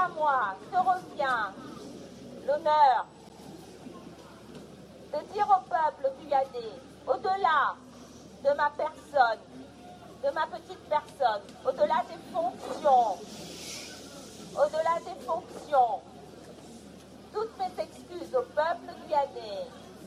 à moi se revient l'honneur de dire au peuple guyanais, au-delà de ma personne, de ma petite personne, au-delà des fonctions, toutes mes excuses au peuple guyanais.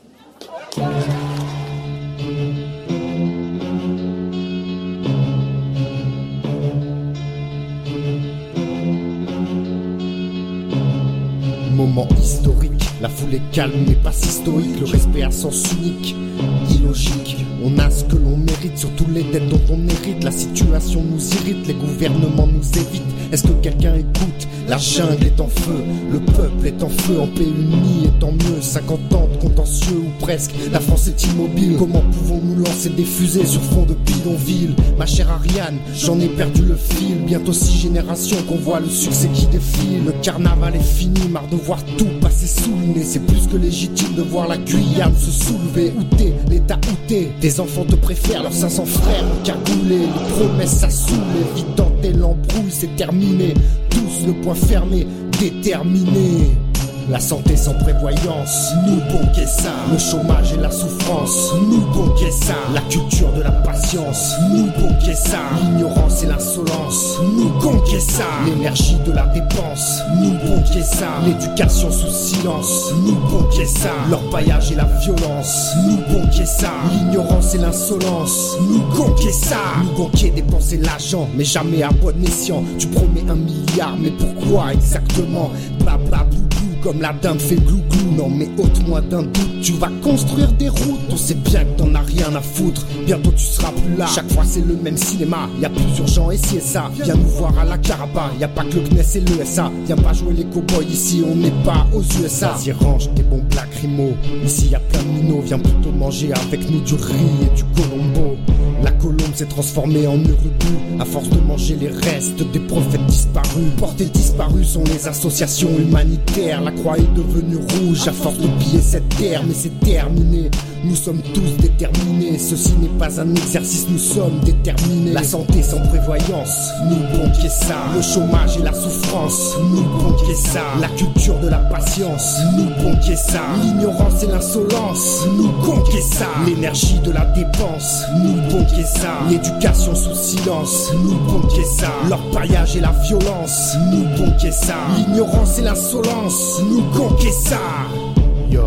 Moment historique, la foule est calme mais pas si stoïque. Le respect à sens unique, illogique. On a ce que l'on mérite, surtout les dettes dont on hérite. La situation nous irrite, les gouvernements nous évitent. Est-ce que quelqu'un écoute? La jungle est en feu, le peuple est en feu. En paix unis et tant mieux, 50 ans de contentieux ou presque. La France est immobile, comment pouvons-nous lancer des fusées sur fond de bidonville? Ma chère Ariane, j'en ai perdu le fil. Bientôt 6 générations qu'on voit le succès qui défile. Le carnaval est fini, marre de voir tout passer sous le nez. C'est plus que légitime de voir la Guyane se soulever. Où t'es, l'État où t'es? Tes enfants te préfèrent, leurs 500 frères cagoulés. Les promesses ça saoule, évident et l'embrouille c'est terminé. Tous le point fermé, déterminé. La santé sans prévoyance, nous banquer ça. Le chômage et la souffrance, nous banquer ça. La culture de la patience, nous banquer ça. L'ignorance et l'insolence, nous banquer ça. L'énergie de la dépense, nous banquer ça. L'éducation sous silence, nous banquer ça. L'orpaillage et la violence, nous banquer ça. L'ignorance et l'insolence, nous banquer ça. Nous banquer dépenser l'argent, mais jamais à bon escient. Tu promets 1 milliard, mais pourquoi exactement? Bla bla blou blou. Comme la dinde fait glou-glou, non mais ôte-moi d'un doute. Tu vas construire des routes, on sait bien que t'en as rien à foutre. Bientôt tu seras plus là, chaque fois c'est le même cinéma. Y'a plus urgent et si et ça, viens nous voir à la Caraba. Y'a pas que le CNES et le SA, viens pas jouer les cow-boys ici, on n'est pas aux USA. Vas-y range tes bons lacrymos, ici y'a plein de minots. Viens plutôt manger avec nous du riz et du colombo. La colombe s'est transformée en urubu à force de manger les restes des prophètes disparus. Portés disparus sont les associations humanitaires. La croix est devenue rouge à force de piller cette terre. Mais c'est terminé, nous sommes tous déterminés. Ceci n'est pas un exercice, nous sommes déterminés. La santé sans prévoyance, nous banquer ça. Le chômage et la souffrance, nous banquer ça. La culture de la patience, nous banquer ça. L'ignorance et l'insolence, nous banquer ça. L'énergie de la dépense, nous banquer ça. L'éducation sous silence, nous banquer ça. L'orpaillage et la violence, nous banquer ça. L'ignorance et l'insolence, nous banquer ça. Yo,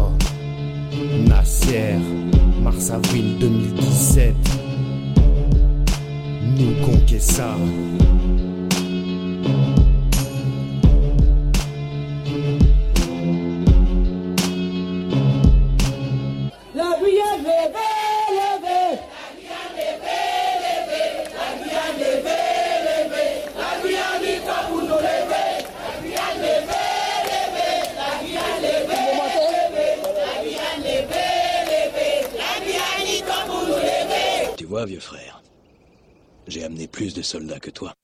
Nasser, mars-avril 2017, nous banquer ça. La Guyane levée. Tu vois, vieux frère, j'ai amené plus de soldats que toi.